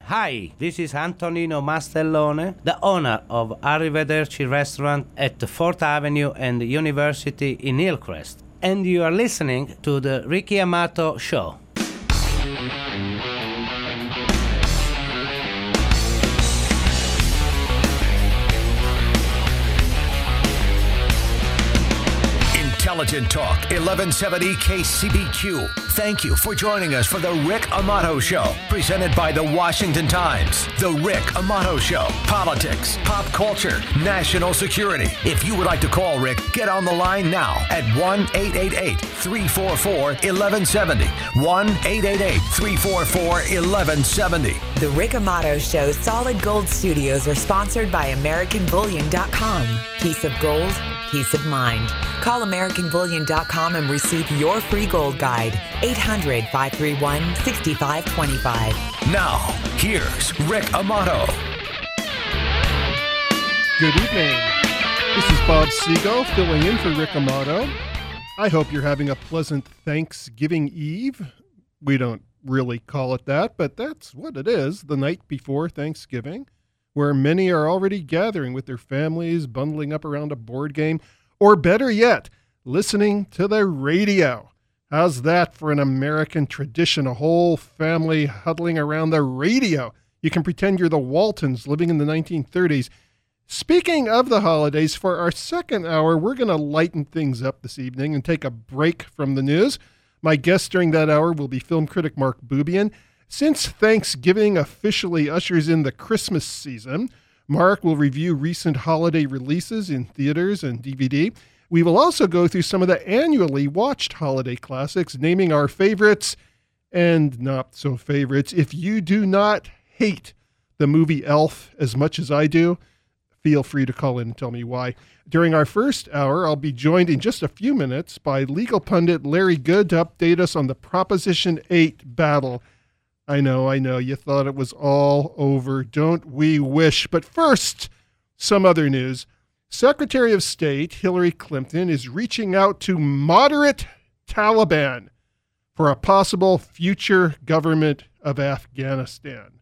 Hi, this is Antonino Mastellone, the owner of Arrivederci Restaurant at 4th Avenue and University in Hillcrest. And you are listening to the Ricky Amato Show. Intelligent Talk, 1170 KCBQ. Thank you for joining us for the Rick Amato Show, presented by the Washington Times. The Rick Amato Show. Politics, pop culture, national security. If you would like to call Rick, get on the line now at 1-888-344-1170. 1-888-344-1170. The Rick Amato Show Solid Gold Studios are sponsored by AmericanBullion.com. Peace of gold, peace of mind. Call AmericanBullion.com and receive your free gold guide. 800-531-6525. Now, here's Rick Amato. Good evening. This is Bob Siegel filling in for Rick Amato. I hope you're having a pleasant Thanksgiving Eve. We don't really call it that, but that's what it is, the night before Thanksgiving, where many are already gathering with their families, bundling up around a board game, or better yet, listening to the radio. How's that for an American tradition? A whole family huddling around the radio. You can pretend you're the Waltons living in the 1930s. Speaking of the holidays, for our second hour, we're going to lighten things up this evening and take a break from the news. My guest during that hour will be film critic Mark Bubian. Since Thanksgiving officially ushers in the Christmas season, Mark will review recent holiday releases in theaters and DVD. We will also go through some of the annually watched holiday classics, naming our favorites and not so favorites. If you do not hate the movie Elf as much as I do, feel free to call in and tell me why. During our first hour, I'll be joined in just a few minutes by legal pundit Larry Good to update us on the Proposition 8 battle. I know, you thought it was all over. Don't we wish? But first, some other news. Secretary of State Hillary Clinton is reaching out to moderate Taliban for a possible future government of Afghanistan.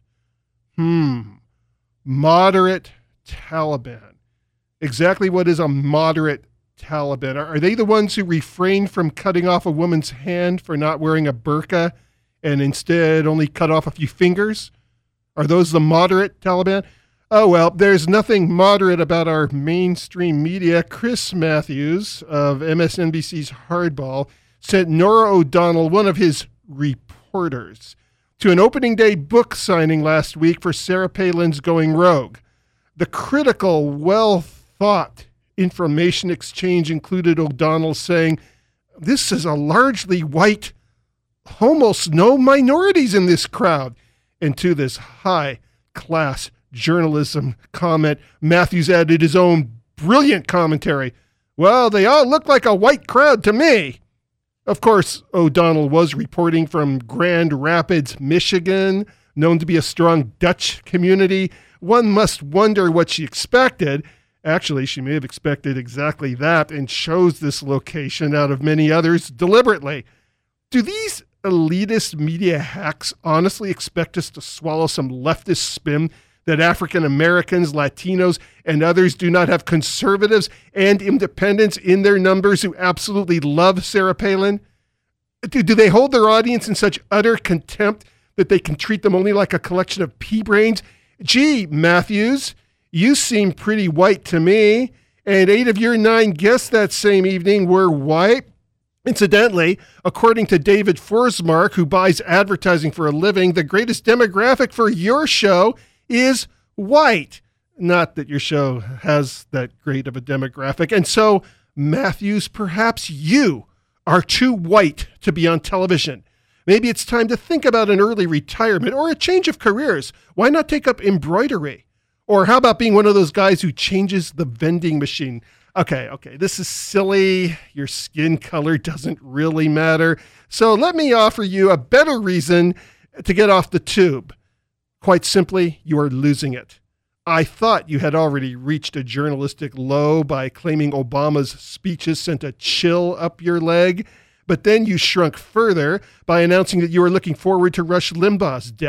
Moderate Taliban. Exactly what is a moderate Taliban? Are they the ones who refrain from cutting off a woman's hand for not wearing a burqa and instead only cut off a few fingers? Are those the moderate Taliban? Oh, well, there's nothing moderate about our mainstream media. Chris Matthews of MSNBC's Hardball sent Norah O'Donnell, one of his reporters, to an opening day book signing last week for Sarah Palin's Going Rogue. The critical, well-thought information exchange included O'Donnell saying, "This is a largely white, almost no minorities in this crowd." And to this high-class journalism comment, Matthews added his own brilliant commentary. "Well, they all look like a white crowd to me." Of course, O'Donnell was reporting from Grand Rapids, Michigan, known to be a strong Dutch community. One must wonder what she expected. Actually, she may have expected exactly that and chose this location out of many others deliberately. Do these elitist media hacks honestly expect us to swallow some leftist spin that African Americans, Latinos, and others do not have conservatives and independents in their numbers who absolutely love Sarah Palin? Do they hold their audience in such utter contempt that they can treat them only like a collection of pea-brains? Gee, Matthews, you seem pretty white to me, and 8 of your 9 guests that same evening were white. Incidentally, according to David Forsmark, who buys advertising for a living, the greatest demographic for your show is white. Not that your show has that great of a demographic. And so, Matthews, perhaps you are too white to be on television. Maybe it's time to think about an early retirement or a change of careers. Why not take up embroidery? Or how about being one of those guys who changes the vending machine? Okay, this is silly. Your skin color doesn't really matter. So let me offer you a better reason to get off the tube. Quite simply, you are losing it. I thought you had already reached a journalistic low by claiming Obama's speeches sent a chill up your leg, but then you shrunk further by announcing that you were looking forward to Rush Limbaugh's death.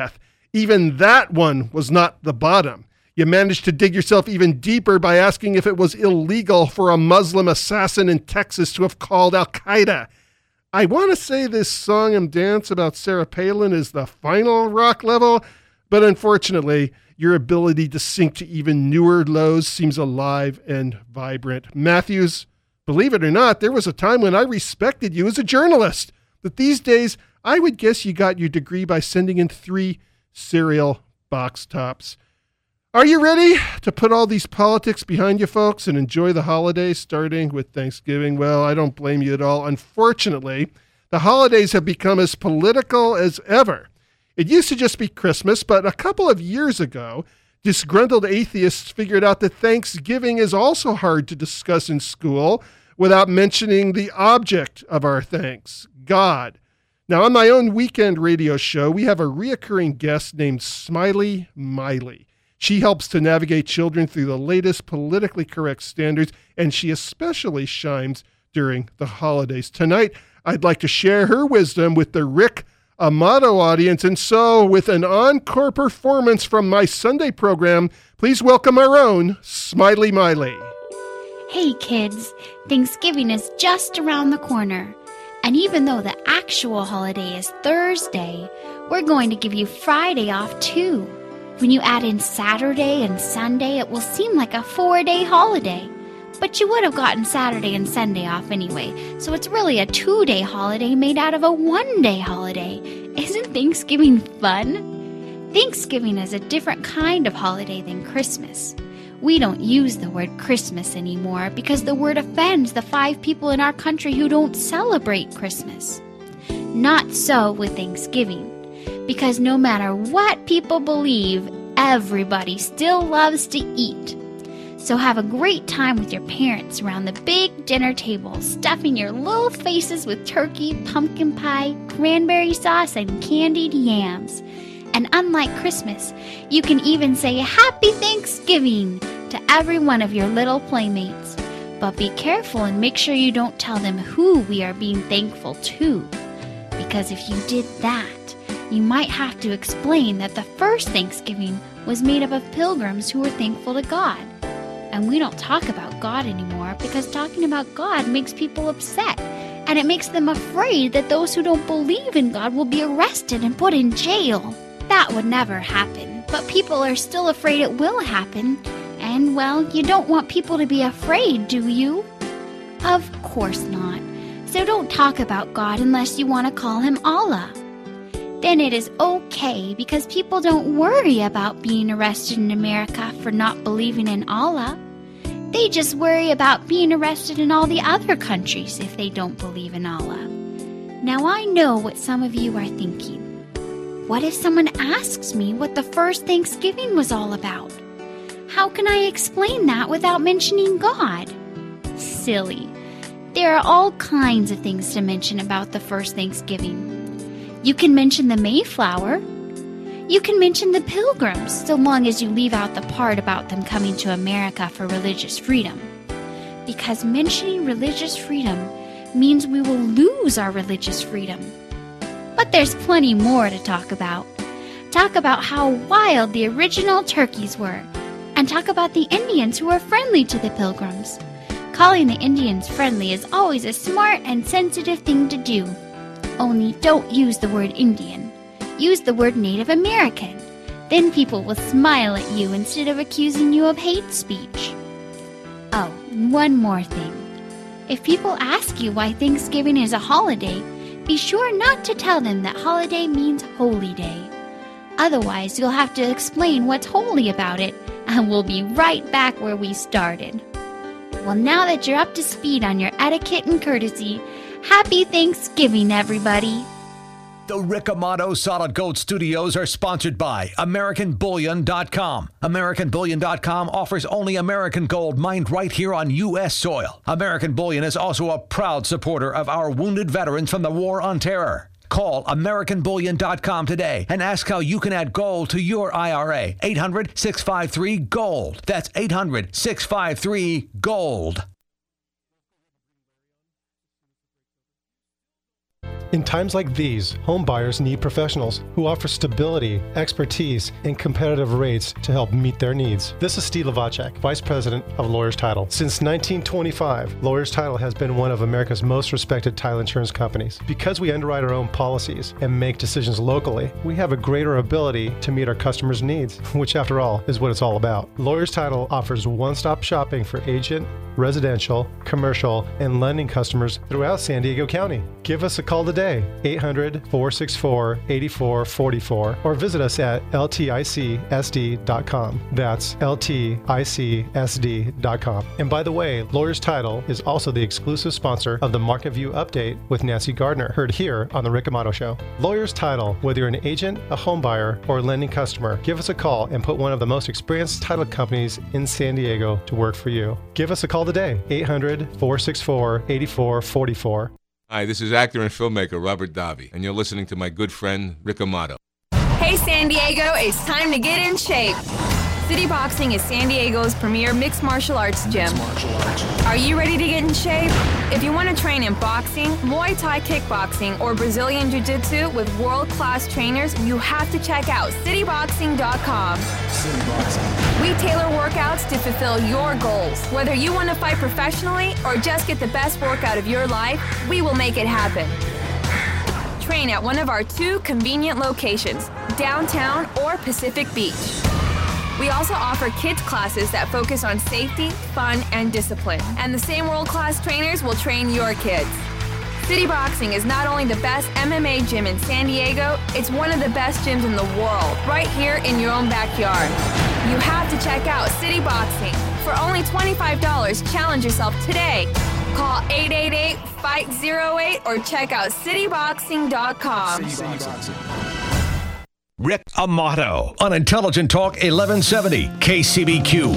Even that one was not the bottom. You managed to dig yourself even deeper by asking if it was illegal for a Muslim assassin in Texas to have called Al-Qaeda. I want to say this song and dance about Sarah Palin is the final rock level, but unfortunately, your ability to sink to even newer lows seems alive and vibrant. Matthews, believe it or not, there was a time when I respected you as a journalist, but these days, I would guess you got your degree by sending in 3 cereal box tops. Are you ready to put all these politics behind you, folks, and enjoy the holidays, starting with Thanksgiving? Well, I don't blame you at all. Unfortunately, the holidays have become as political as ever. It used to just be Christmas, but a couple of years ago, disgruntled atheists figured out that Thanksgiving is also hard to discuss in school without mentioning the object of our thanks, God. Now, on my own weekend radio show, we have a reoccurring guest named Smiley Miley. She helps to navigate children through the latest politically correct standards, and she especially shines during the holidays. Tonight, I'd like to share her wisdom with the Rick Amato audience, and so with an encore performance from my Sunday program, please welcome our own Smiley Miley. Hey kids, Thanksgiving is just around the corner. And even though the actual holiday is Thursday, we're going to give you Friday off too. When you add in Saturday and Sunday, it will seem like a 4-day holiday. But you would have gotten Saturday and Sunday off anyway, so it's really a 2-day holiday made out of a 1-day holiday. Isn't Thanksgiving fun? Thanksgiving is a different kind of holiday than Christmas. We don't use the word Christmas anymore because the word offends the 5 people in our country who don't celebrate Christmas. Not so with Thanksgiving, because no matter what people believe, everybody still loves to eat. So have a great time with your parents around the big dinner table, stuffing your little faces with turkey, pumpkin pie, cranberry sauce, and candied yams. And unlike Christmas, you can even say Happy Thanksgiving to every one of your little playmates. But be careful and make sure you don't tell them who we are being thankful to. Because if you did that, you might have to explain that the first Thanksgiving was made up of pilgrims who were thankful to God. And we don't talk about God anymore because talking about God makes people upset. And it makes them afraid that those who don't believe in God will be arrested and put in jail. That would never happen, but people are still afraid it will happen. And, well, you don't want people to be afraid, do you? Of course not. So don't talk about God unless you want to call him Allah. Then it is okay because people don't worry about being arrested in America for not believing in Allah. They just worry about being arrested in all the other countries if they don't believe in Allah. Now I know what some of you are thinking. What if someone asks me what the first Thanksgiving was all about? How can I explain that without mentioning God? Silly. There are all kinds of things to mention about the first Thanksgiving. You can mention the Mayflower. You can mention the Pilgrims, so long as you leave out the part about them coming to America for religious freedom. Because mentioning religious freedom means we will lose our religious freedom. But there's plenty more to talk about. Talk about how wild the original turkeys were, and talk about the Indians who were friendly to the Pilgrims. Calling the Indians friendly is always a smart and sensitive thing to do. Only don't use the word Indian. Use the word Native American. Then people will smile at you instead of accusing you of hate speech. Oh, one more thing. If people ask you why Thanksgiving is a holiday, be sure not to tell them that holiday means holy day. Otherwise, you'll have to explain what's holy about it, and we'll be right back where we started. Well, now that you're up to speed on your etiquette and courtesy, Happy Thanksgiving, everybody! The Rick Amato Solid Gold Studios are sponsored by AmericanBullion.com. AmericanBullion.com offers only American gold mined right here on U.S. soil. American Bullion is also a proud supporter of our wounded veterans from the War on Terror. Call AmericanBullion.com today and ask how you can add gold to your IRA. 800-653-GOLD. That's 800-653-GOLD. In times like these, home buyers need professionals who offer stability, expertise, and competitive rates to help meet their needs. This is Steve Lovacek, Vice President of Lawyers Title. Since 1925, Lawyers Title has been one of America's most respected title insurance companies. Because we underwrite our own policies and make decisions locally, we have a greater ability to meet our customers' needs, which after all is what it's all about. Lawyers Title offers one-stop shopping for agent, residential, commercial, and lending customers throughout San Diego County. Give us a call today, 800-464-8444, or visit us at lticsd.com. That's lticsd.com. And by the way, Lawyers Title is also the exclusive sponsor of the Market View Update with Nancy Gardner, heard here on The Rick Amato Show. Lawyers Title, whether you're an agent, a home buyer, or a lending customer, give us a call and put one of the most experienced title companies in San Diego to work for you. Give us a call today, 800-464-8444. Hi, this is actor and filmmaker Robert Davi, and you're listening to my good friend Rick Amato. Hey San Diego, it's time to get in shape. City Boxing is San Diego's premier mixed martial arts gym. Are you ready to get in shape? If you want to train in boxing, Muay Thai kickboxing, or Brazilian Jiu-Jitsu with world-class trainers, you have to check out cityboxing.com. We tailor workouts to fulfill your goals. Whether you want to fight professionally or just get the best workout of your life, we will make it happen. Train at one of our 2 convenient locations, downtown or Pacific Beach. We also offer kids classes that focus on safety, fun, and discipline. And the same world-class trainers will train your kids. City Boxing is not only the best MMA gym in San Diego, it's one of the best gyms in the world, right here in your own backyard. You have to check out City Boxing. For only $25, challenge yourself today. Call 888-FIGHT-08 or check out cityboxing.com. Rick Amato on Intelligent Talk 1170 KCBQ.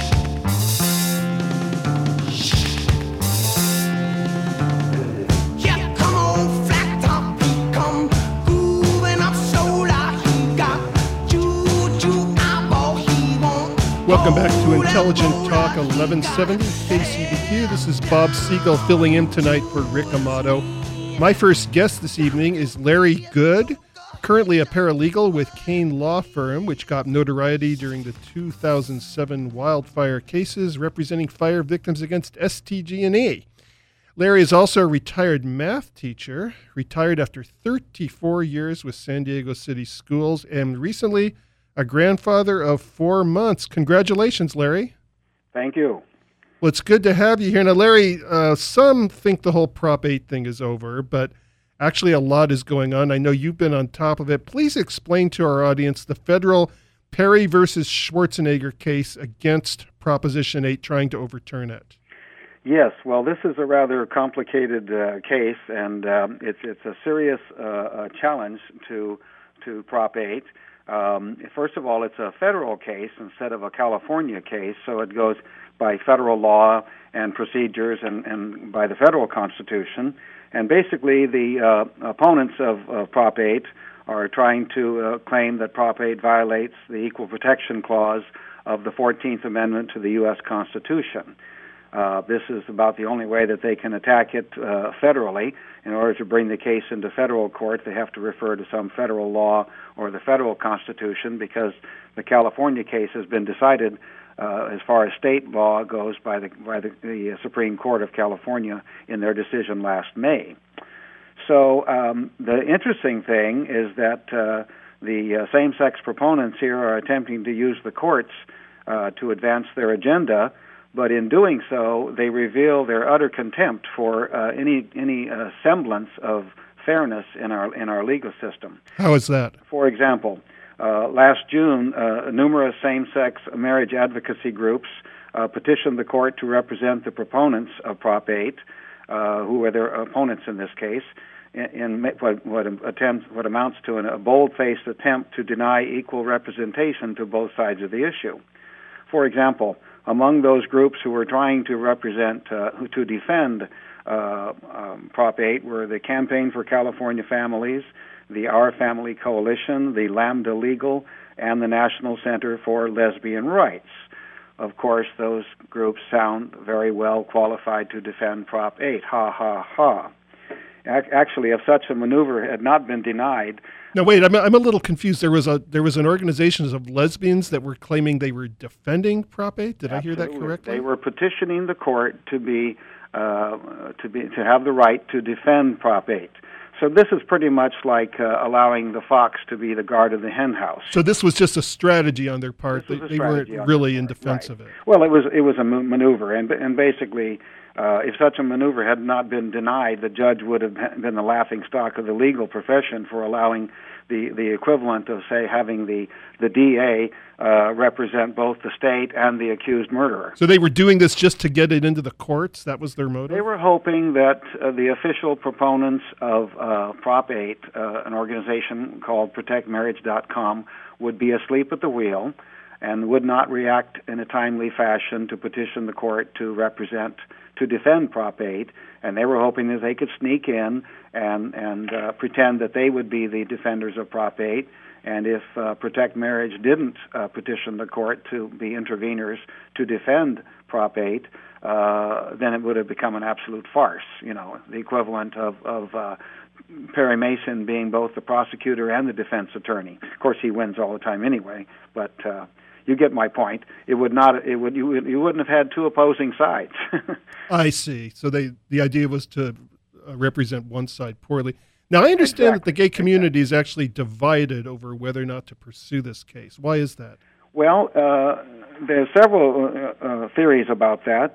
Welcome back to Intelligent Talk 1170 KCBQ. This is Bob Siegel filling in tonight for Rick Amato. My first guest this evening is Larry Good, currently a paralegal with Kane Law Firm, which got notoriety during the 2007 wildfire cases representing fire victims against STG&E. Larry is also a retired math teacher, retired after 34 years with San Diego City Schools, and recently a grandfather of 4 months. Congratulations, Larry. Thank you. Well, it's good to have you here. Now, Larry, some think the whole Prop 8 thing is over, but actually a lot is going on. I know you've been on top of it. Please explain to our audience the federal Perry versus Schwarzenegger case against Proposition 8, trying to overturn it. Yes, well, this is a rather complicated case, and it's a serious challenge to Prop 8. First of all, it's a federal case instead of a California case, so it goes by federal law and procedures and by the federal Constitution. And basically, the opponents of Prop 8 are trying to claim that Prop 8 violates the Equal Protection Clause of the 14th Amendment to the U.S. Constitution. This is about the only way that they can attack it federally. In order to bring the case into federal court, they have to refer to some federal law or the federal Constitution, because the California case has been decided as far as state law goes by the Supreme Court of California in their decision last May. So the interesting thing is that the same-sex proponents here are attempting to use the courts to advance their agenda, but in doing so, they reveal their utter contempt for any semblance of fairness in our legal system. How is that? For example, last June, numerous same-sex marriage advocacy groups petitioned the court to represent the proponents of Prop 8, who are their opponents in this case, in what amounts to a bold-faced attempt to deny equal representation to both sides of the issue. For example, among those groups who were trying to to defend Prop 8 were the Campaign for California Families, the Our Family Coalition, the Lambda Legal, and the National Center for Lesbian Rights. Of course, those groups sound very well qualified to defend Prop 8. Ha, ha, ha. Actually, if such a maneuver had not been denied. Now, wait, I'm a little confused. There was an organization of lesbians that were claiming they were defending Prop 8. Did I hear that correctly? They were petitioning the court to have the right to defend Prop 8. So this is pretty much like allowing the fox to be the guard of the hen house. So this was just a strategy on their part. They weren't really in defense of it. Well, it was a maneuver, and basically, if such a maneuver had not been denied, the judge would have been the laughingstock of the legal profession for allowing the equivalent of, say, having the DA represent both the state and the accused murderer. So they were doing this just to get it into the courts? That was their motive? They were hoping that the official proponents of Prop 8, an organization called ProtectMarriage.com, would be asleep at the wheel and would not react in a timely fashion to petition the court to defend Prop 8, and they were hoping that they could sneak in and pretend that they would be the defenders of Prop 8, and if Protect Marriage didn't petition the court to be interveners to defend Prop 8, then it would have become an absolute farce, the equivalent of Perry Mason being both the prosecutor and the defense attorney. Of course, he wins all the time anyway, but you get my point. You wouldn't have had two opposing sides. I see. So the idea was to represent one side poorly. Now, I understand that the gay community is actually divided over whether or not to pursue this case. Why is that? Well, there's several theories about that.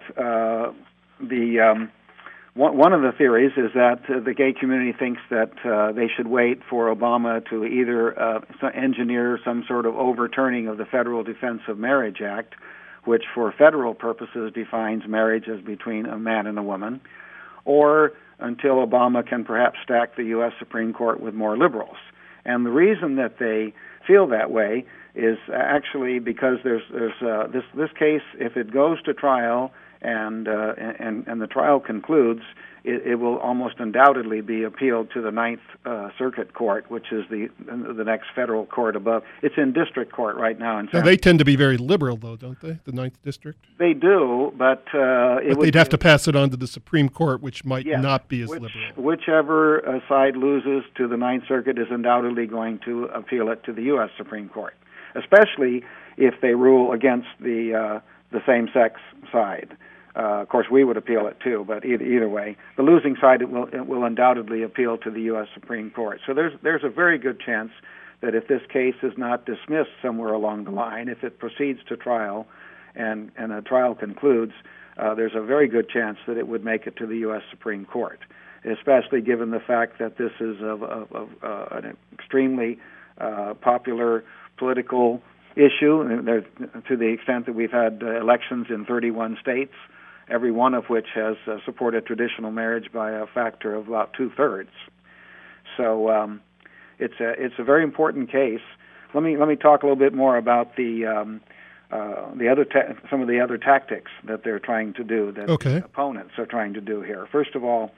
One of the theories is that the gay community thinks that they should wait for Obama to either engineer some sort of overturning of the Federal Defense of Marriage Act, which for federal purposes defines marriage as between a man and a woman, or until Obama can perhaps stack the U.S. Supreme Court with more liberals. And the reason that they feel that way is actually because there's this case, if it goes to trial and the trial concludes, it will almost undoubtedly be appealed to the Ninth Circuit Court, which is the next federal court above. It's in district court right now. Now, they tend to be very liberal, though, don't they? The Ninth District. They do, but they'd have to pass it on to the Supreme Court, which might not be as liberal. Whichever side loses to the Ninth Circuit is undoubtedly going to appeal it to the U.S. Supreme Court, especially if they rule against the same-sex side. Of course, we would appeal it too, but either way, the losing side it will undoubtedly appeal to the U.S. Supreme Court. So there's a very good chance that if this case is not dismissed somewhere along the line, if it proceeds to trial, and a trial concludes, there's a very good chance that it would make it to the U.S. Supreme Court, especially given the fact that this is an extremely popular political issue, to the extent that we've had elections in 31 states, every one of which has supported traditional marriage by a factor of about 2/3. So it's a very important case. Let me talk a little bit more about some of the other tactics that they're trying to do, that the opponents are trying to do here. First of all,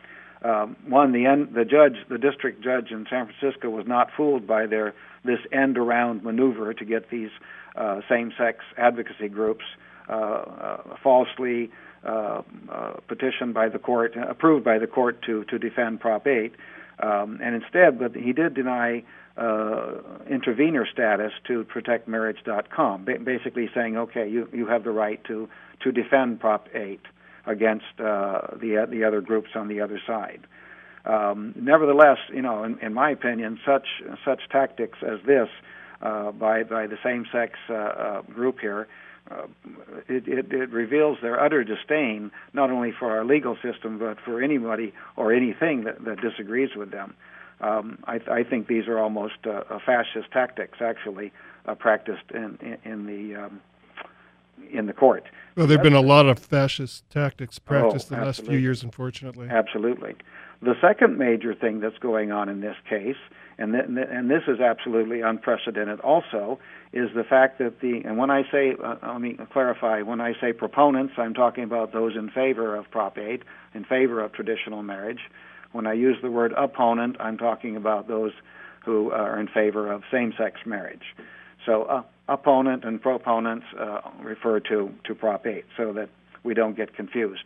the district judge in San Francisco was not fooled by this end-around maneuver to get these same-sex advocacy groups falsely petitioned by the court, approved by the court to defend Prop 8, and instead, but he did deny intervener status to ProtectMarriage.com, basically saying, okay, you have the right to defend Prop 8 against the other groups on the other side. Nevertheless, in my opinion, such tactics as this by the same-sex group here, it reveals their utter disdain not only for our legal system but for anybody or anything that disagrees with them. I think these are almost fascist tactics, actually, practiced in the court. Well, there have been a lot of fascist tactics practiced in the last few years, unfortunately. Absolutely. The second major thing that's going on in this case, and this is absolutely unprecedented also, is the fact that and when I say, let me clarify, when I say proponents, I'm talking about those in favor of Prop 8, in favor of traditional marriage. When I use the word opponent, I'm talking about those who are in favor of same-sex marriage. So opponent and proponents refer to Prop 8 so that we don't get confused.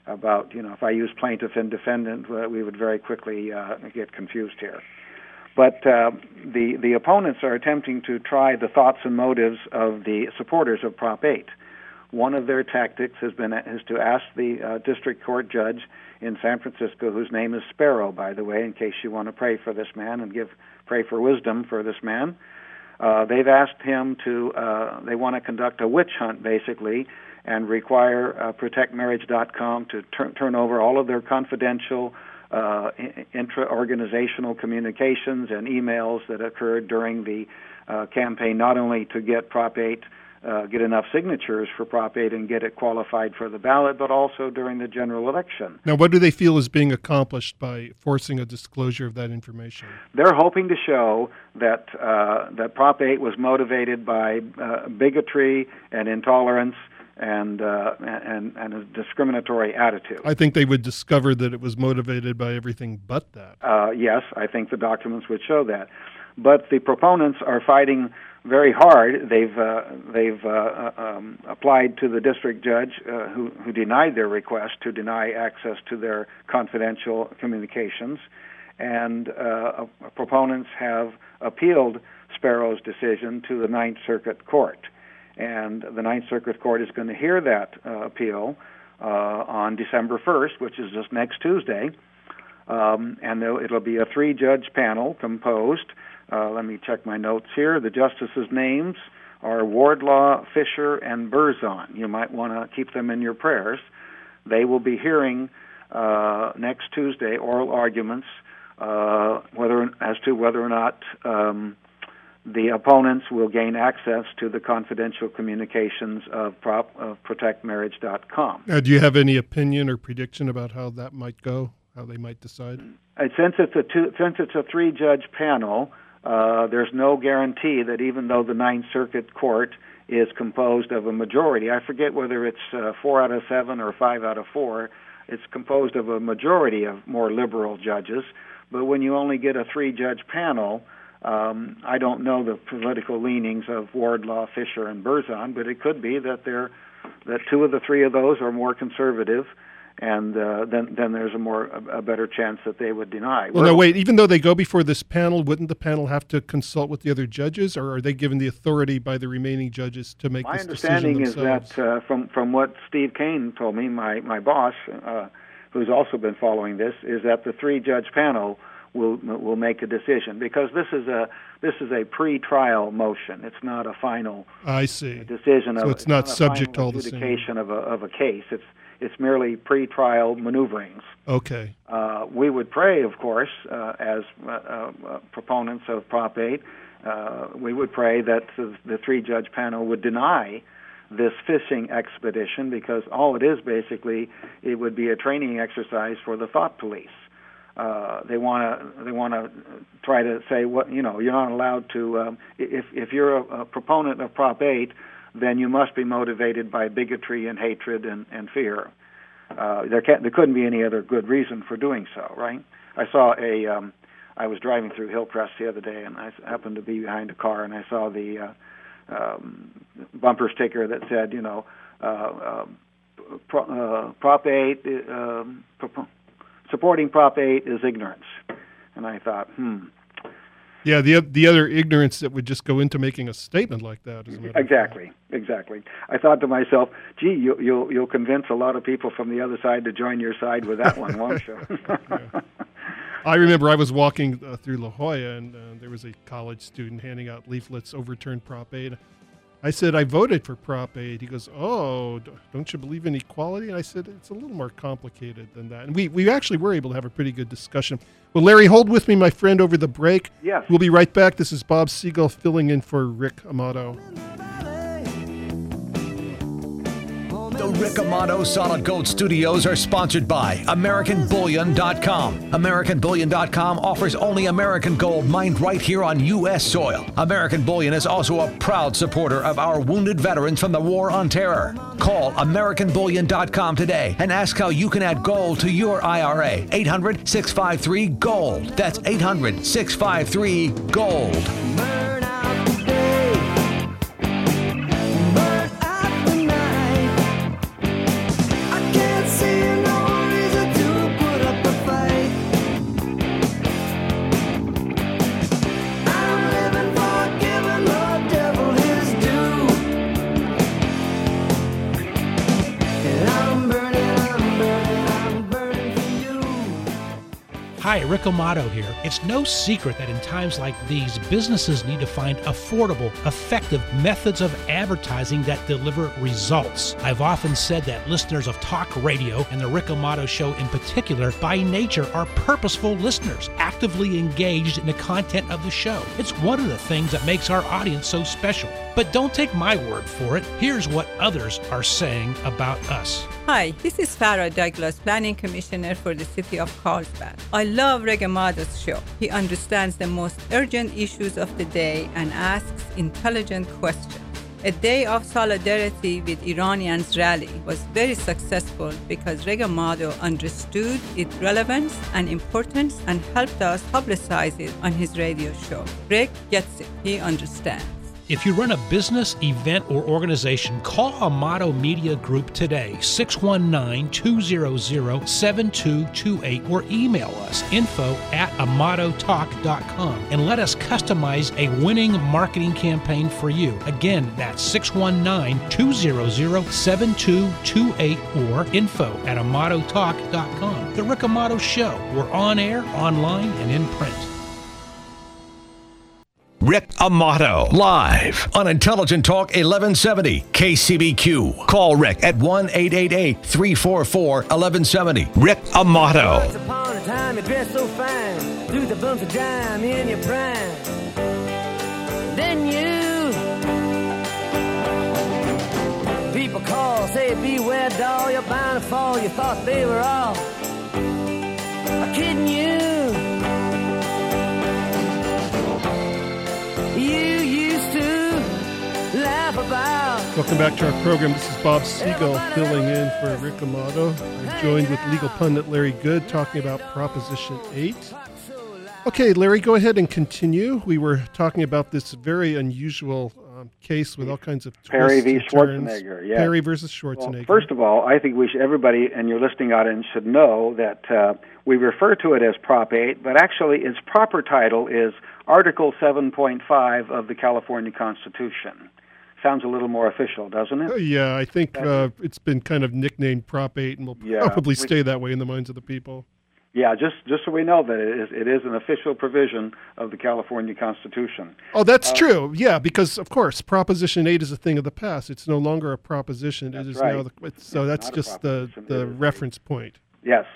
about, if I use plaintiff and defendant, we would very quickly get confused here. But the opponents are attempting to try the thoughts and motives of the supporters of Prop 8. One of their tactics is to ask the district court judge in San Francisco, whose name is Sparrow, by the way, in case you want to pray for this man and pray for wisdom for this man. They've asked him they want to conduct a witch hunt, basically, and require ProtectMarriage.com to turn over all of their confidential intra-organizational communications and emails that occurred during the campaign, not only to get Prop 8, get enough signatures for Prop 8 and get it qualified for the ballot, but also during the general election. Now, what do they feel is being accomplished by forcing a disclosure of that information? They're hoping to show that Prop 8 was motivated by bigotry and intolerance and a discriminatory attitude. I think they would discover that it was motivated by everything but that. Yes, I think the documents would show that. But the proponents are fighting very hard. They've applied to the district judge who denied their request to deny access to their confidential communications, and proponents have appealed Sparrow's decision to the Ninth Circuit Court. And the Ninth Circuit Court is going to hear that appeal on December 1st, which is just next Tuesday. And it'll be a 3-judge panel composed. Let me check my notes here. The justices' names are Wardlaw, Fisher, and Berzon. You might want to keep them in your prayers. They will be hearing next Tuesday oral arguments as to whether or not the opponents will gain access to the confidential communications of ProtectMarriage.com. Do you have any opinion or prediction about how that might go, how they might decide? Since it's a 3-judge panel, there's no guarantee that even though the Ninth Circuit Court is composed of a majority, I forget whether it's 4 out of 7 or 5 out of 4, it's composed of a majority of more liberal judges. But when you only get a 3-judge panel, I don't know the political leanings of Wardlaw, Fisher, and Berzon, but it could be that 2 of the 3 of those are more conservative, and then there's a better chance that they would deny. Well, no, wait. Even though they go before this panel, wouldn't the panel have to consult with the other judges, or are they given the authority by the remaining judges to make this decision themselves? My understanding is that from what Steve Kane told me, my boss, who's also been following this, is that the 3-judge panel will make a decision, because this is a pre-trial motion. It's not a final decision. So it's not subject to all the adjudication of a case. It's merely pre-trial maneuverings. Okay. We would pray, of course, as proponents of Prop 8, we would pray that the 3-judge panel would deny this fishing expedition, because all it is basically, it would be a training exercise for the thought police. They want to try to say you're not allowed to. If you're a proponent of Prop 8, then you must be motivated by bigotry and hatred and fear. There couldn't be any other good reason for doing so, right? I saw I was driving through Hillcrest the other day, and I happened to be behind a car, and I saw the bumper sticker that said, Prop 8. Supporting Prop 8 is ignorance. And I thought, Yeah, the other ignorance that would just go into making a statement like that. Exactly. I thought to myself, gee, you'll convince a lot of people from the other side to join your side with that one, won't you? Yeah. I remember I was walking through La Jolla, and there was a college student handing out leaflets, overturned Prop 8. I said, I voted for Prop 8. He goes, oh, don't you believe in equality? And I said, it's a little more complicated than that. And we actually were able to have a pretty good discussion. Well, Larry, hold with me, my friend, over the break. Yes. We'll be right back. This is Bob Siegel filling in for Rick Amato. The Rick Amato Solid Gold Studios are sponsored by AmericanBullion.com. AmericanBullion.com offers only American gold mined right here on U.S. soil. American Bullion is also a proud supporter of our wounded veterans from the War on Terror. Call AmericanBullion.com today and ask how you can add gold to your IRA. 800-653-GOLD. That's 800-653-GOLD. See you know Hi, Rick Amato here. It's no secret that in times like these, businesses need to find affordable, effective methods of advertising that deliver results. I've often said that listeners of talk radio, and the Rick Amato Show in particular, by nature are purposeful listeners, actively engaged in the content of the show. It's one of the things that makes our audience so special. But don't take my word for it. Here's what others are saying about us. Hi, this is Farah Douglas, Planning Commissioner for the City of Carlsbad. I love Rick Amato's show. He understands the most urgent issues of the day and asks intelligent questions. A day of solidarity with Iranians rally was very successful because Rick Amato understood its relevance and importance and helped us publicize it on his radio show. Rick gets it. He understands. If you run a business, event, or organization, call Amato Media Group today, 619-200-7228, or email us, info@amatotalk.com, and let us customize a winning marketing campaign for you. Again, that's 619-200-7228 or info@amatotalk.com. The Rick Amato Show. We're on air, online, and in print. Rick Amato, live on Intelligent Talk 1170 KCBQ. Call Rick at 1-888-344-1170. Rick Amato. Once upon a time, you dressed so fine, threw the bumps of dime in your prime. Then you, people call, say beware doll, you're bound to fall. You thought they were all kidding you. Welcome back to our program. This is Bob Siegel filling in for Rick Amato. I'm joined with legal pundit Larry Good talking about Proposition 8. Okay, Larry, go ahead and continue. We were talking about this very unusual case with all kinds of twists Perry v. and turns. Schwarzenegger. Yeah. Perry versus Schwarzenegger. Well, first of all, I think everybody and your listening audience should know that we refer to it as Prop 8, but actually its proper title is Article 7.5 of the California Constitution. Sounds a little more official, doesn't it? Yeah, I think it's been kind of nicknamed Prop 8 and will probably stay that way in the minds of the people. Yeah, just so we know that it is an official provision of the California Constitution. Oh, that's true. Yeah, because, of course, Proposition 8 is a thing of the past. It's no longer a proposition. That's it is right. now so that's just the reference point. Yes.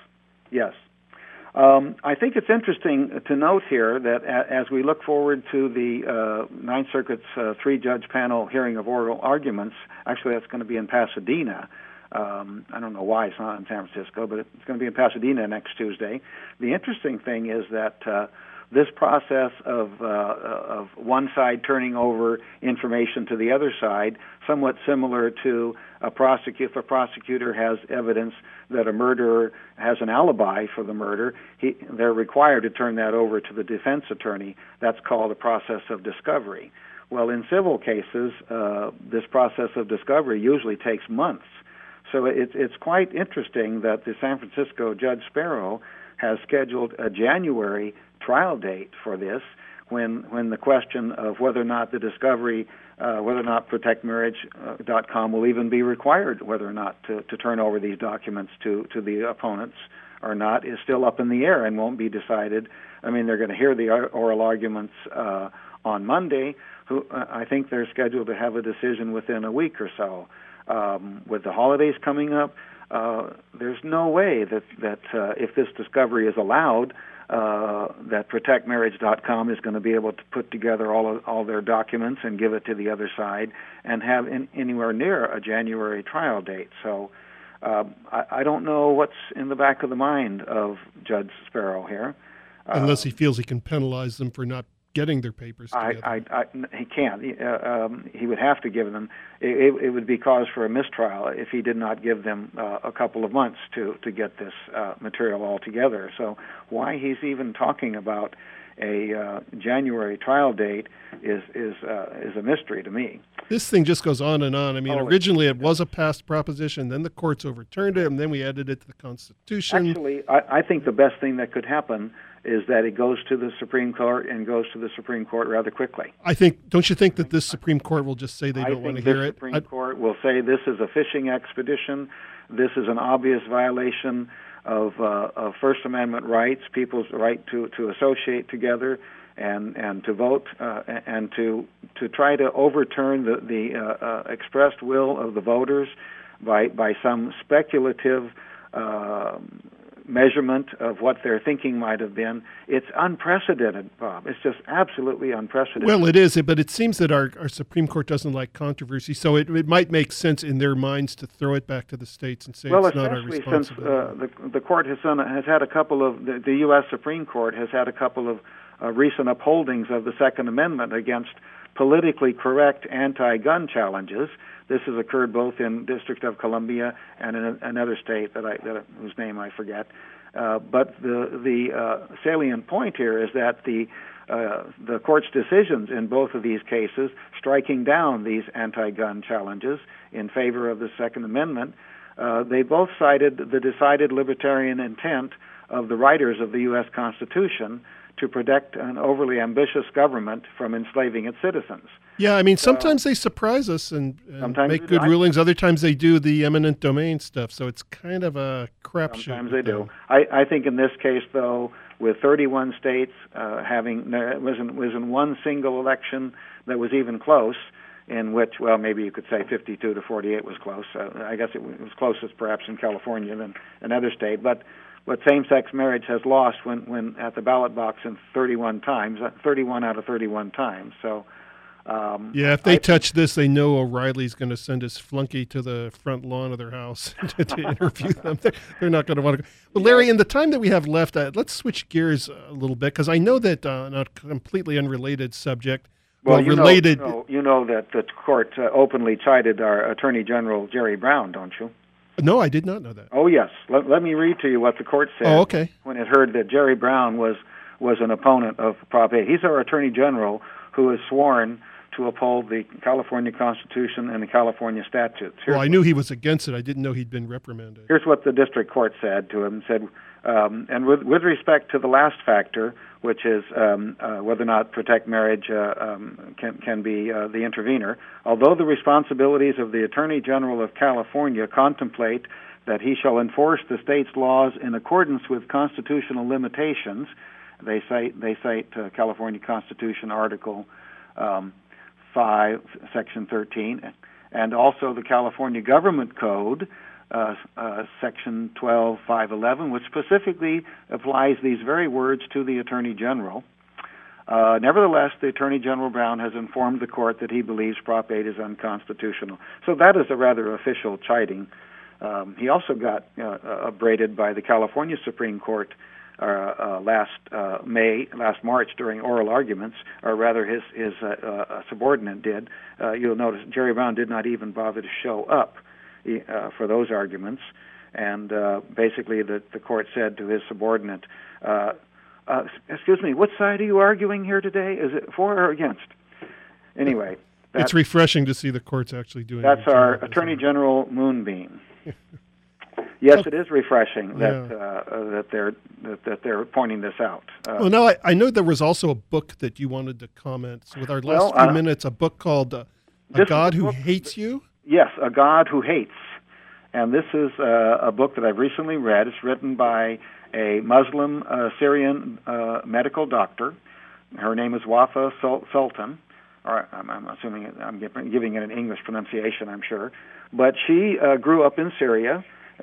I think it's interesting to note here that as we look forward to the Ninth Circuit's three-judge panel hearing of oral arguments, actually that's going to be in Pasadena. I don't know why it's not in San Francisco, but it's going to be in Pasadena next Tuesday. The interesting thing is that this process of one side turning over information to the other side, somewhat similar to if a prosecutor has evidence that a murderer has an alibi for the murder, they're required to turn that over to the defense attorney. That's called a process of discovery. Well, in civil cases, this process of discovery usually takes months. So it's quite interesting that the San Francisco Judge Sparrow has scheduled a January trial date for this, when the question of whether or not the discovery, whether or not ProtectMarriage.com will even be required, whether or not to turn over these documents to the opponents or not, is still up in the air and won't be decided. I mean, they're going to hear the oral arguments on Monday. I think they're scheduled to have a decision within a week or so. With the holidays coming up, there's no way that if this discovery is allowed, that ProtectMarriage.com is going to be able to put together all their documents and give it to the other side and have anywhere near a January trial date. So I don't know what's in the back of the mind of Judge Sparrow here. Unless he feels he can penalize them for not getting their papers together. He can't. He would have to give them. It would be cause for a mistrial if he did not give them a couple of months to get this material all together. So why he's even talking about a January trial date is a mystery to me. This thing just goes on and on. I mean, originally it was a past proposition, then the courts overturned it, and then we added it to the Constitution. Actually, I think the best thing that could happen is that it goes to the Supreme Court and goes to the Supreme Court rather quickly. Don't you think that this Supreme Court will just say they don't want to hear it? I think the Supreme Court will say this is a fishing expedition, this is an obvious violation of First Amendment rights, people's right to associate together and to vote, and to try to overturn the expressed will of the voters by some speculative measurement of what their thinking might have been. It's unprecedented, Bob. It's just absolutely unprecedented. Well, it is, but it seems that our Supreme Court doesn't like controversy, so it might make sense in their minds to throw it back to the states and say it's not our responsibility. Since the court has had a couple of, the U.S. Supreme Court has had a couple of recent upholdings of the Second Amendment against politically correct anti-gun challenges. This has occurred both in District of Columbia and in another state whose name I forget. But the salient point here is that the court's decisions in both of these cases, striking down these anti-gun challenges in favor of the Second Amendment, they both cited the decided libertarian intent of the writers of the U.S. Constitution to protect an overly ambitious government from enslaving its citizens. Yeah, I mean, sometimes they surprise us and make good rulings. Other times they do the eminent domain stuff, so it's kind of a crapshoot. Sometimes they do. I think in this case, though, with 31 states was in one single election that was even close, in which, well, maybe you could say 52 to 48 was close. I guess it was closest perhaps in California than another state, but same-sex marriage has lost when at the ballot box in 31 out of 31 times. So, if they touch this, they know O'Reilly's going to send his flunky to the front lawn of their house to interview them. They're not going to want to go. But Larry, in the time that we have left, let's switch gears a little bit, because I know that on a completely unrelated subject, related. You know that the court openly chided our Attorney General Jerry Brown, don't you? No, I did not know that. Oh, yes. Let me read to you what the court said when it heard that Jerry Brown was an opponent of Prop 8. He's our Attorney General who is sworn to uphold the California Constitution and the California statutes. I knew he was against it. I didn't know he'd been reprimanded. Here's what the district court said to him. Said, and with respect to the last factor, which is whether or not protect marriage can be the intervener, although the responsibilities of the Attorney General of California contemplate that he shall enforce the state's laws in accordance with constitutional limitations, they cite California Constitution Article 5, Section 13, and also the California Government Code, Section 12.511, which specifically applies these very words to the Attorney General. Nevertheless, the Attorney General Brown has informed the court that he believes Prop 8 is unconstitutional. So that is a rather official chiding. He also got upbraided by the California Supreme Court last March during oral arguments, or rather his subordinate did. You'll notice Jerry Brown did not even bother to show up for those arguments, and basically the court said to his subordinate, excuse me, what side are you arguing here today? Is it for or against? Anyway. It's refreshing to see the courts actually doing that. That's our Attorney General Moonbeam. Yes, it is refreshing that they're pointing this out. Well, now I know there was also a book that you wanted to comment. So with our last few minutes, a book called A God Who Hates You? Yes, A God Who Hates. And this is a book that I've recently read. It's written by a Muslim Syrian medical doctor. Her name is Wafa Sultan. Or I'm assuming I'm giving it an English pronunciation, I'm sure. But she grew up in Syria.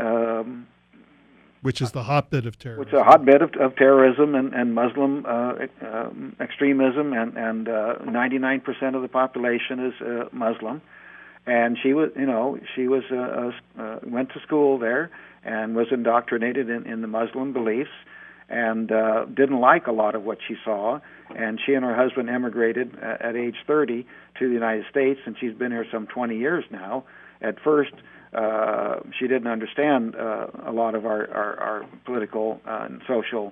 Which is the hotbed of terrorism. Which is a hotbed of terrorism and Muslim extremism, and 99% of the population is Muslim. And she was, went to school there and was indoctrinated in the Muslim beliefs, and didn't like a lot of what she saw. And she and her husband emigrated at age 30 to the United States, and she's been here some 20 years now. At first, she didn't understand a lot of our political and social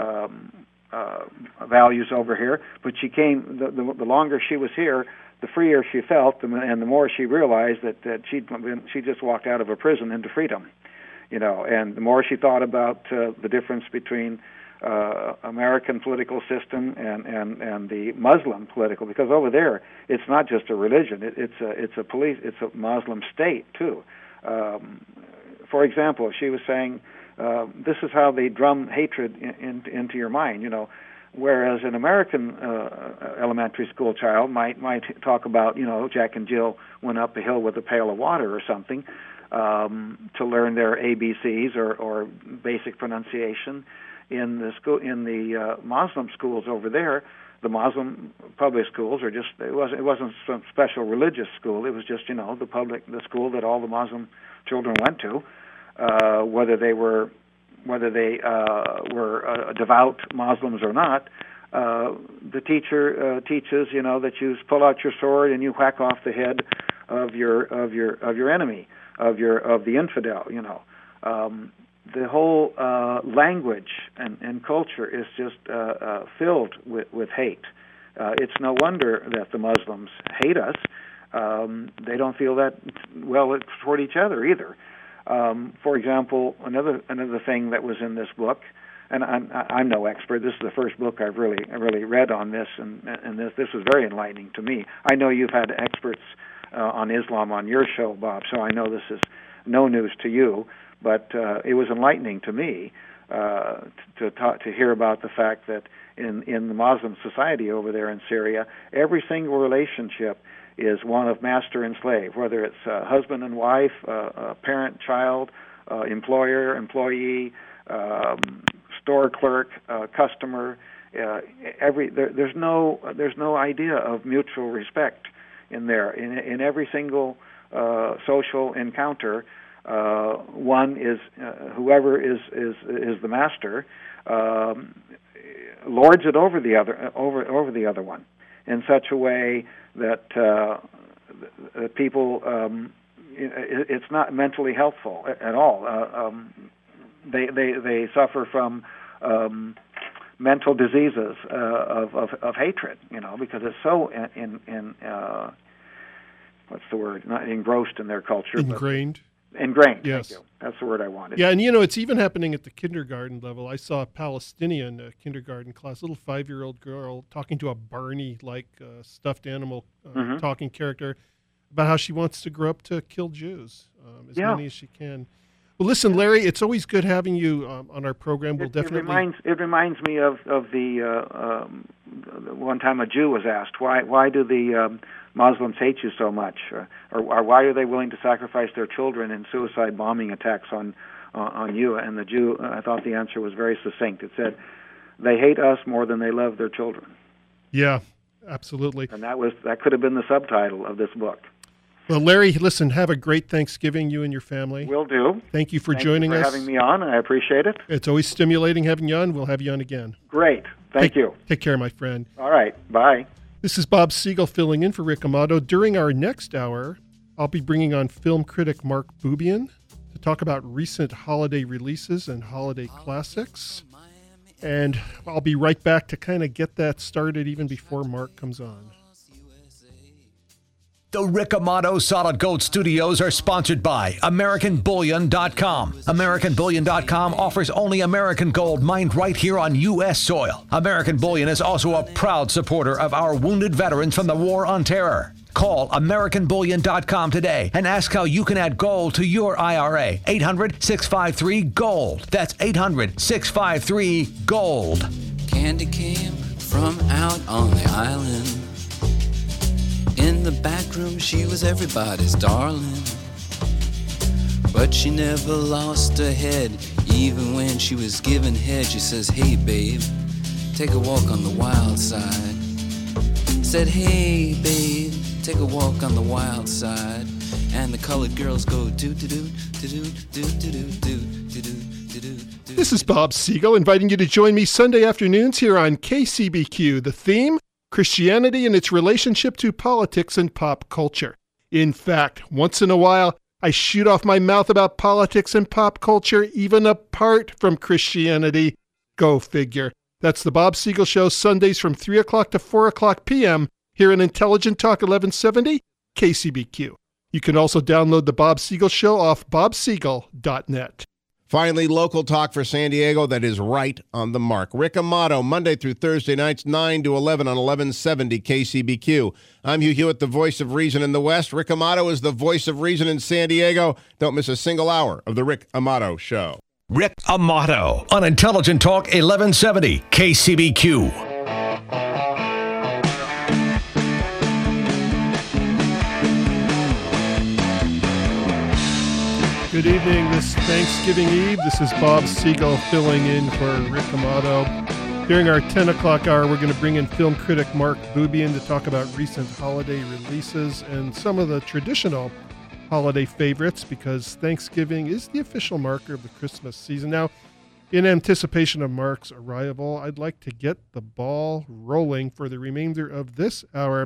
values over here, but she came. The longer she was here, the freer she felt, and the more she realized that she just walked out of a prison into freedom, And the more she thought about the difference between American political system and the Muslim political, because over there it's not just a religion; it's a Muslim state too. For example, she was saying this is how they drum hatred into your mind. Whereas an American elementary school child might talk about, Jack and Jill went up a hill with a pail of water or something to learn their ABCs or basic pronunciation. In the Muslim schools over there, the Muslim public schools are just it wasn't some special religious school. It was just the school that all the Muslim children went to, whether they were devout Muslims or not. The teacher teaches that you pull out your sword and you whack off the head of your enemy, of the infidel. The whole language and culture is just filled with hate. It's no wonder that the Muslims hate us. They don't feel that well toward each other either. For example, another thing that was in this book, and I'm no expert. This is the first book I've really read on this, and this was very enlightening to me. I know you've had experts on Islam on your show, Bob, so I know this is no news to you. But it was enlightening to me to hear about the fact that in the Muslim society over there in Syria, every single relationship is one of master and slave, whether it's husband and wife, parent, child, employer, employee, store clerk, customer. There's no idea of mutual respect in there. In every single social encounter, one is whoever is the master lords it over the other one in such a way that people it's not mentally helpful at all. They suffer from mental diseases of hatred, because it's so in what's the word? Not engrossed in their culture. Ingrained. Ingrained. Yes. Thank you. That's the word I wanted. Yeah, and it's even happening at the kindergarten level. I saw a Palestinian kindergarten class, little 5-year-old girl talking to a Barney-like stuffed animal talking character about how she wants to grow up to kill Jews, as many as she can. Well, listen, Larry, it's always good having you on our program. We'll definitely. It reminds me of the one time a Jew was asked, why do the Muslims hate you so much, or why are they willing to sacrifice their children in suicide bombing attacks on you? And the Jew, I thought the answer was very succinct. It said, they hate us more than they love their children. Yeah, absolutely. And that could have been the subtitle of this book. Well, Larry, listen, have a great Thanksgiving, you and your family. Will do. Thank you for joining us. Thank you for having me on. I appreciate it. It's always stimulating having you on. We'll have you on again. Great. Thank you. Take care, my friend. All right. Bye. This is Bob Siegel filling in for Rick Amato. During our next hour, I'll be bringing on film critic Mark Bubian to talk about recent holiday releases and holiday classics. And I'll be right back to kind of get that started even before Mark comes on. The Rick Amato Solid Gold Studios are sponsored by AmericanBullion.com. AmericanBullion.com offers only American gold mined right here on U.S. soil. American Bullion is also a proud supporter of our wounded veterans from the War on Terror. Call AmericanBullion.com today and ask how you can add gold to your IRA. 800-653-GOLD. That's 800-653-GOLD. Candy came from out on the island. In the back room, she was everybody's darling. But she never lost her head. Even when she was given head, she says, hey, babe, take a walk on the wild side. Said, hey, babe, take a walk on the wild side. And the colored girls go, do-do-do, do-do, do-do-do, do-do-do, do-do. This is Bob Siegel inviting you to join me Sunday afternoons here on KCBQ. The theme? Christianity and its relationship to politics and pop culture. In fact, once in a while, I shoot off my mouth about politics and pop culture, even apart from Christianity. Go figure. That's the Bob Siegel Show, Sundays from 3 o'clock to 4 o'clock p.m. here on Intelligent Talk 1170, KCBQ. You can also download the Bob Siegel Show off bobsiegel.net. Finally, local talk for San Diego that is right on the mark. Rick Amato, Monday through Thursday nights, 9 to 11 on 1170 KCBQ. I'm Hugh Hewitt, the voice of reason in the West. Rick Amato is the voice of reason in San Diego. Don't miss a single hour of the Rick Amato Show. Rick Amato on Intelligent Talk 1170 KCBQ. Good evening this Thanksgiving Eve. This is Bob Siegel filling in for Rick Amato. During our 10 o'clock hour, we're going to bring in film critic Mark Bubian to talk about recent holiday releases and some of the traditional holiday favorites, because Thanksgiving is the official marker of the Christmas season. Now, in anticipation of Mark's arrival, I'd like to get the ball rolling for the remainder of this hour.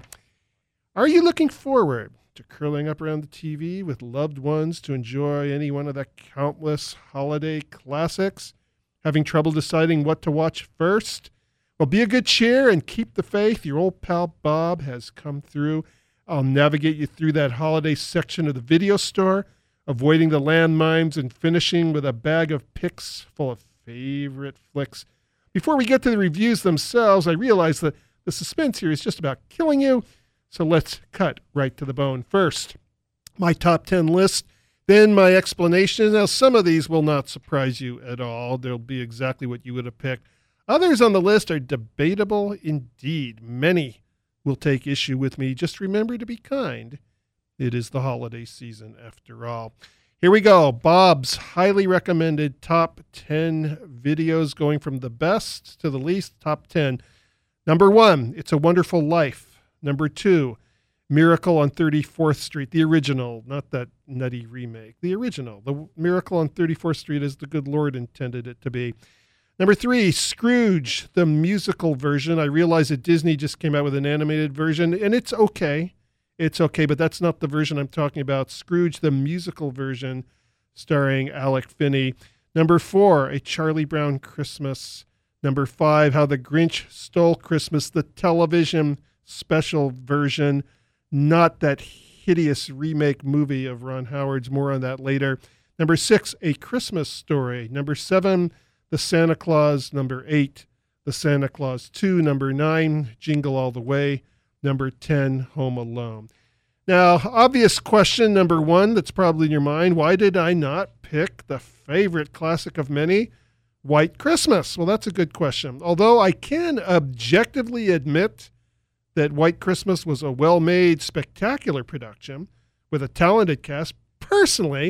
Are you looking forward to curling up around the TV with loved ones to enjoy any one of the countless holiday classics? Having trouble deciding what to watch first? Well, be a good cheer and keep the faith. Your old pal Bob has come through. I'll navigate you through that holiday section of the video store, avoiding the landmines and finishing with a bag of picks full of favorite flicks. Before we get to the reviews themselves, I realize that the suspense here is just about killing you, so let's cut right to the bone. First, my top 10 list, then my explanation. Now, some of these will not surprise you at all. They'll be exactly what you would have picked. Others on the list are debatable indeed. Many will take issue with me. Just remember to be kind. It is the holiday season after all. Here we go. Bob's highly recommended top 10 videos, going from the best to the least. Top 10. Number 1, It's a Wonderful Life. Number 2, Miracle on 34th Street, the original, not that nutty remake. The original, the Miracle on 34th Street as the good Lord intended it to be. Number 3, Scrooge, the musical version. I realize that Disney just came out with an animated version, and it's okay. It's okay, but that's not the version I'm talking about. Scrooge, the musical version, starring Alec Finney. Number 4, A Charlie Brown Christmas. Number 5, How the Grinch Stole Christmas, the television special version, not that hideous remake movie of Ron Howard's. More on that later. Number 6, A Christmas Story. Number 7, The Santa Claus. Number 8, The Santa Claus 2. Number 9, Jingle All the Way. Number 10, Home Alone. Now, obvious question number 1 that's probably in your mind, why did I not pick the favorite classic of many, White Christmas? Well, that's a good question. Although I can objectively admit that White Christmas was a well-made, spectacular production with a talented cast, personally,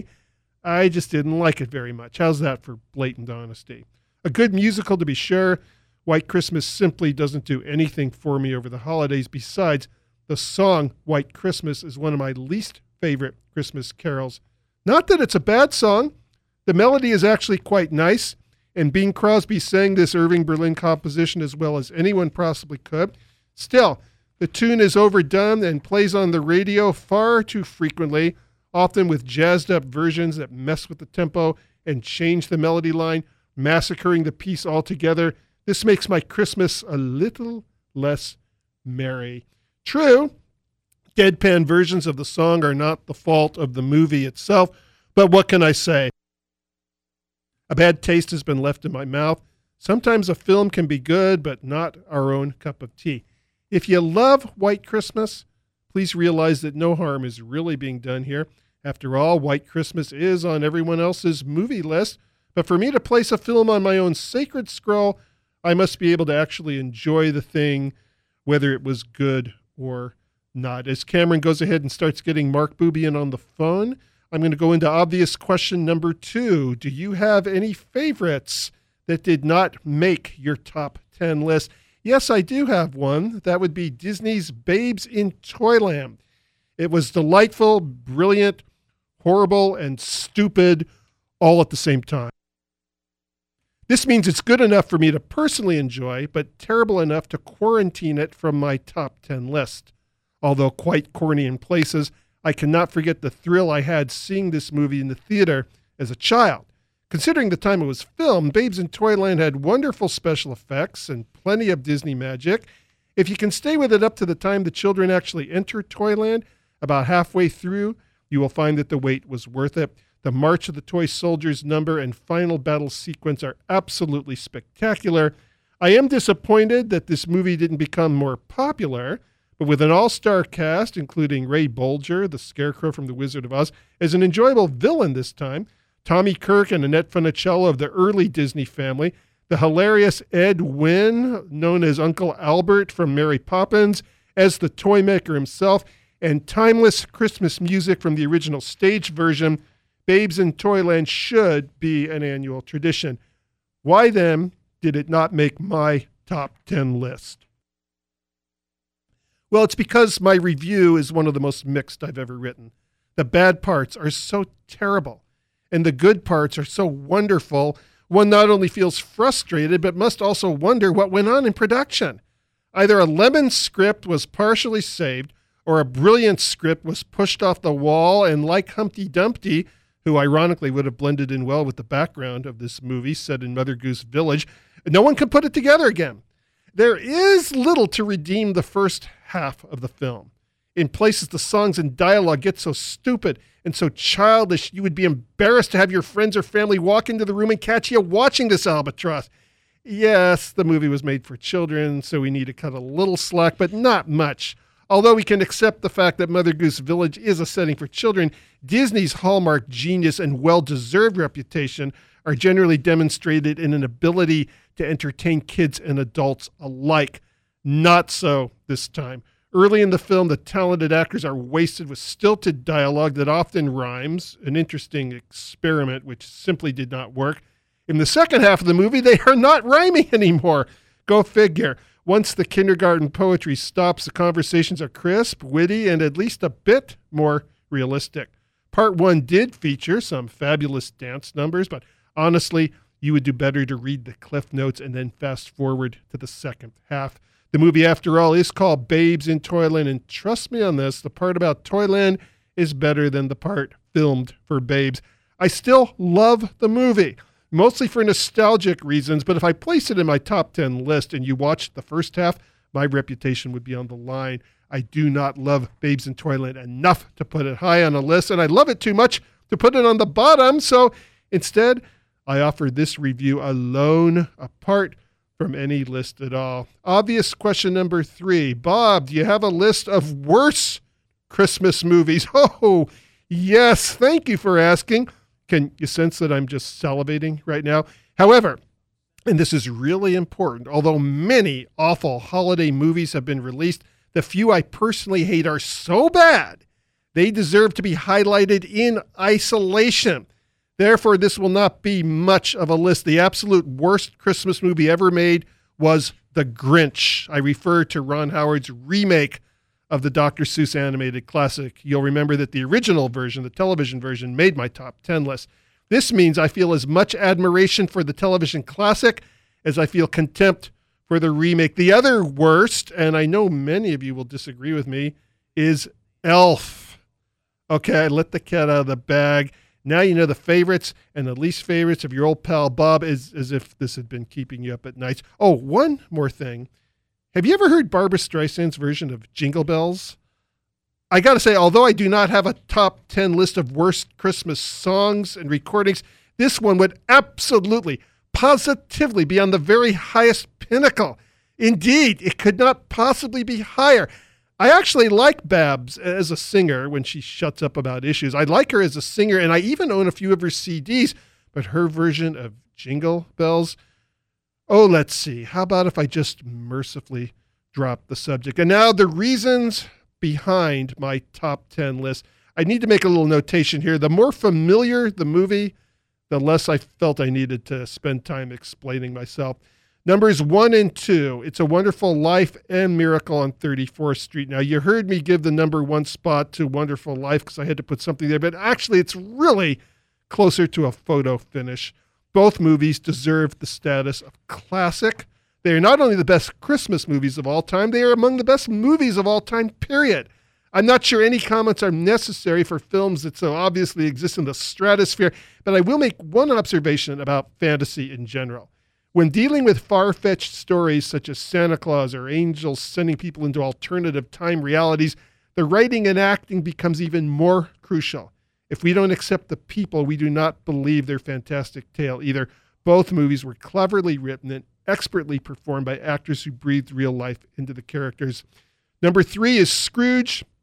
I just didn't like it very much. How's that for blatant honesty? A good musical, to be sure. White Christmas simply doesn't do anything for me over the holidays. Besides, the song White Christmas is one of my least favorite Christmas carols. Not that it's a bad song. The melody is actually quite nice, and Bing Crosby sang this Irving Berlin composition as well as anyone possibly could. Still, the tune is overdone and plays on the radio far too frequently, often with jazzed-up versions that mess with the tempo and change the melody line, massacring the piece altogether. This makes my Christmas a little less merry. True, deadpan versions of the song are not the fault of the movie itself, but what can I say? A bad taste has been left in my mouth. Sometimes a film can be good, but not our own cup of tea. If you love White Christmas, please realize that no harm is really being done here. After all, White Christmas is on everyone else's movie list, but for me to place a film on my own sacred scroll, I must be able to actually enjoy the thing, whether it was good or not. As Cameron goes ahead and starts getting Mark Bubian on the phone, I'm going to go into obvious question number 2. Do you have any favorites that did not make your top 10 list? Yes, I do have one. That would be Disney's Babes in Toyland. It was delightful, brilliant, horrible, and stupid all at the same time. This means it's good enough for me to personally enjoy, but terrible enough to quarantine it from my top 10 list. Although quite corny in places, I cannot forget the thrill I had seeing this movie in the theater as a child. Considering the time it was filmed, Babes in Toyland had wonderful special effects and plenty of Disney magic. If you can stay with it up to the time the children actually enter Toyland, about halfway through, you will find that the wait was worth it. The March of the Toy Soldiers number and final battle sequence are absolutely spectacular. I am disappointed that this movie didn't become more popular, but with an all-star cast, including Ray Bolger, the Scarecrow from The Wizard of Oz, as an enjoyable villain this time, Tommy Kirk and Annette Funicello of the early Disney family, the hilarious Ed Wynn, known as Uncle Albert from Mary Poppins, as the toy maker himself, and timeless Christmas music from the original stage version. Babes in Toyland should be an annual tradition. Why then did it not make my top 10 list? Well, it's because my review is one of the most mixed I've ever written. The bad parts are so terrible, and the good parts are so wonderful, one not only feels frustrated, but must also wonder what went on in production. Either a lemon script was partially saved, or a brilliant script was pushed off the wall, and like Humpty Dumpty, who ironically would have blended in well with the background of this movie set in Mother Goose Village, no one could put it together again. There is little to redeem the first half of the film. In places, the songs and dialogue get so stupid and so childish, you would be embarrassed to have your friends or family walk into the room and catch you watching this albatross. Yes, the movie was made for children, so we need to cut a little slack, but not much. Although we can accept the fact that Mother Goose Village is a setting for children, Disney's hallmark genius and well-deserved reputation are generally demonstrated in an ability to entertain kids and adults alike. Not so this time. Early in the film, the talented actors are wasted with stilted dialogue that often rhymes, an interesting experiment which simply did not work. In the second half of the movie, they are not rhyming anymore. Go figure. Once the kindergarten poetry stops, the conversations are crisp, witty, and at least a bit more realistic. Part 1 did feature some fabulous dance numbers, but honestly, you would do better to read the cliff notes and then fast forward to the second half. The movie, after all, is called Babes in Toyland, and trust me on this, the part about Toyland is better than the part filmed for babes. I still love the movie, mostly for nostalgic reasons, but if I place it in my top 10 list and you watched the first half, my reputation would be on the line. I do not love Babes in Toyland enough to put it high on a list, and I love it too much to put it on the bottom, so instead, I offer this review alone, apart from any list at all. Obvious question number 3. Bob, do you have a list of worse Christmas movies? Oh, yes. Thank you for asking. Can you sense that I'm just salivating right now? However, and this is really important, although many awful holiday movies have been released, the few I personally hate are so bad, they deserve to be highlighted in isolation. Therefore, this will not be much of a list. The absolute worst Christmas movie ever made was The Grinch. I refer to Ron Howard's remake of the Dr. Seuss animated classic. You'll remember that the original version, the television version, made my top 10 list. This means I feel as much admiration for the television classic as I feel contempt for the remake. The other worst, and I know many of you will disagree with me, is Elf. Okay, I let the cat out of the bag. Now you know the favorites and the least favorites of your old pal Bob, as if this had been keeping you up at night. Oh, one more thing. Have you ever heard Barbra Streisand's version of Jingle Bells? I got to say, although I do not have a top 10 list of worst Christmas songs and recordings, this one would absolutely, positively be on the very highest pinnacle. Indeed, it could not possibly be higher. I actually like Babs as a singer when she shuts up about issues. I like her as a singer, and I even own a few of her CDs, but her version of Jingle Bells, oh, let's see. How about if I just mercifully drop the subject? And now the reasons behind my top 10 list. I need to make a little notation here. The more familiar the movie, the less I felt I needed to spend time explaining myself. Numbers 1 and 2, It's a Wonderful Life and Miracle on 34th Street. Now, you heard me give the number 1 spot to Wonderful Life because I had to put something there, but actually it's really closer to a photo finish. Both movies deserve the status of classic. They are not only the best Christmas movies of all time, they are among the best movies of all time, period. I'm not sure any comments are necessary for films that so obviously exist in the stratosphere, but I will make one observation about fantasy in general. When dealing with far-fetched stories such as Santa Claus or angels sending people into alternative time realities, the writing and acting becomes even more crucial. If we don't accept the people, we do not believe their fantastic tale either. Both movies were cleverly written and expertly performed by actors who breathed real life into the characters. Number 3 is Scrooge.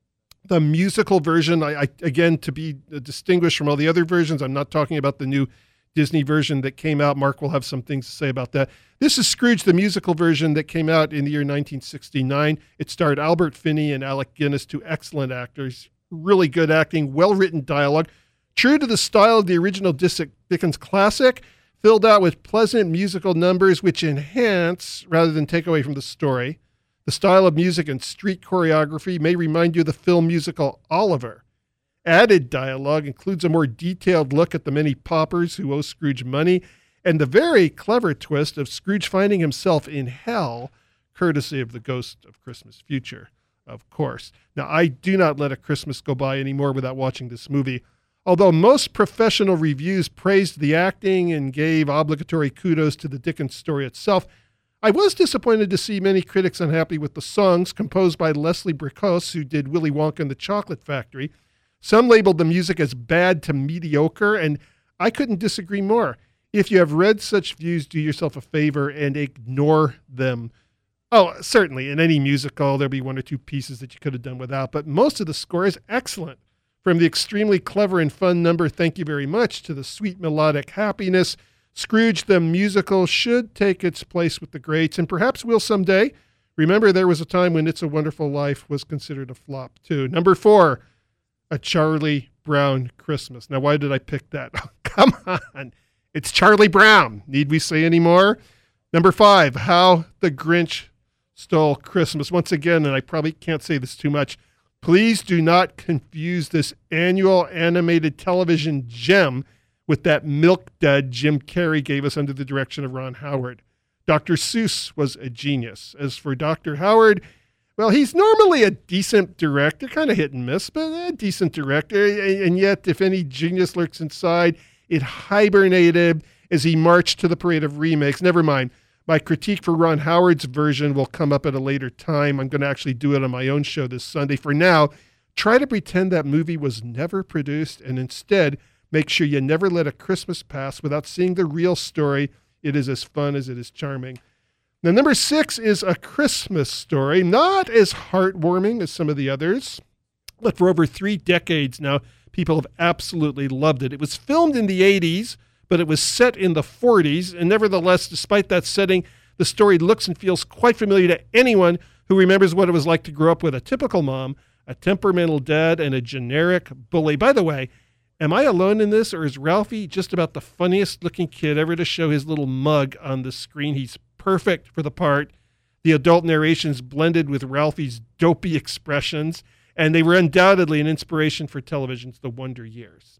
The musical version, I again, to be distinguished from all the other versions, I'm not talking about the new Disney version that came out. Mark will have some things to say about that. This is Scrooge, the musical version that came out in the year 1969. It starred Albert Finney and Alec Guinness, two excellent actors. Really good acting, well-written dialogue. True to the style of the original Dickens classic, filled out with pleasant musical numbers which enhance rather than take away from the story. The style of music and street choreography may remind you of the film musical Oliver. Added dialogue includes a more detailed look at the many paupers who owe Scrooge money and the very clever twist of Scrooge finding himself in hell, courtesy of the Ghost of Christmas Future, of course. Now, I do not let a Christmas go by anymore without watching this movie. Although most professional reviews praised the acting and gave obligatory kudos to the Dickens story itself, I was disappointed to see many critics unhappy with the songs composed by Leslie Bricusse, who did Willy Wonka and the Chocolate Factory. Some labeled the music as bad to mediocre, and I couldn't disagree more. If you have read such views, do yourself a favor and ignore them. Oh, certainly, in any musical, there'll be one or two pieces that you could have done without, but most of the score is excellent. From the extremely clever and fun number Thank You Very Much to the sweet melodic Happiness, Scrooge the musical should take its place with the greats, and perhaps will someday. Remember, there was a time when It's a Wonderful Life was considered a flop, too. Number 4, A Charlie Brown Christmas. Now, why did I pick that? Oh, come on. It's Charlie Brown. Need we say any more? Number 5, How the Grinch Stole Christmas. Once again, and I probably can't say this too much, please do not confuse this annual animated television gem with that milk dud Jim Carrey gave us under the direction of Ron Howard. Dr. Seuss was a genius. As for Dr. Howard, well, he's normally a decent director, kind of hit and miss, but a decent director. And yet, if any genius lurks inside, it hibernated as he marched to the parade of remakes. Never mind. My critique for Ron Howard's version will come up at a later time. I'm going to actually do it on my own show this Sunday. For now, try to pretend that movie was never produced, and instead, make sure you never let a Christmas pass without seeing the real story. It is as fun as it is charming. Now, number 6 is A Christmas Story. Not as heartwarming as some of the others, but for over 3 decades now, people have absolutely loved it. It was filmed in the 80s, but it was set in the 40s, and nevertheless, despite that setting, the story looks and feels quite familiar to anyone who remembers what it was like to grow up with a typical mom, a temperamental dad, and a generic bully. By the way, am I alone in this, or is Ralphie just about the funniest looking kid ever to show his little mug on the screen? He's perfect for the part. The adult narrations blended with Ralphie's dopey expressions, and they were undoubtedly an inspiration for television's The Wonder Years.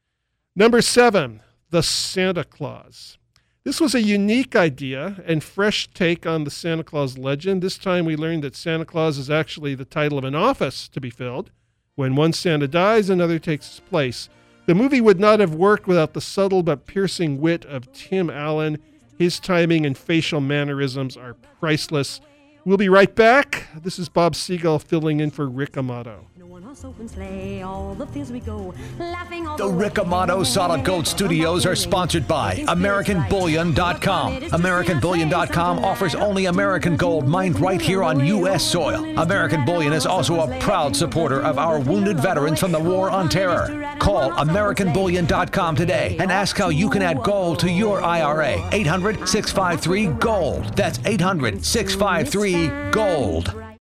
Number 7, The Santa Claus. This was a unique idea and fresh take on the Santa Claus legend. This time we learned that Santa Claus is actually the title of an office to be filled. When one Santa dies, another takes his place. The movie would not have worked without the subtle but piercing wit of Tim Allen. His timing and facial mannerisms are priceless. We'll be right back. This is Bob Siegel filling in for Rick Amato. The Rick Amato Solid Gold Studios are sponsored by AmericanBullion.com. AmericanBullion.com offers only American gold mined right here on U.S. soil. American Bullion is also a proud supporter of our wounded veterans from the War on Terror. Call AmericanBullion.com today and ask how you can add gold to your IRA. 800-653-GOLD. That's 800-653-GOLD.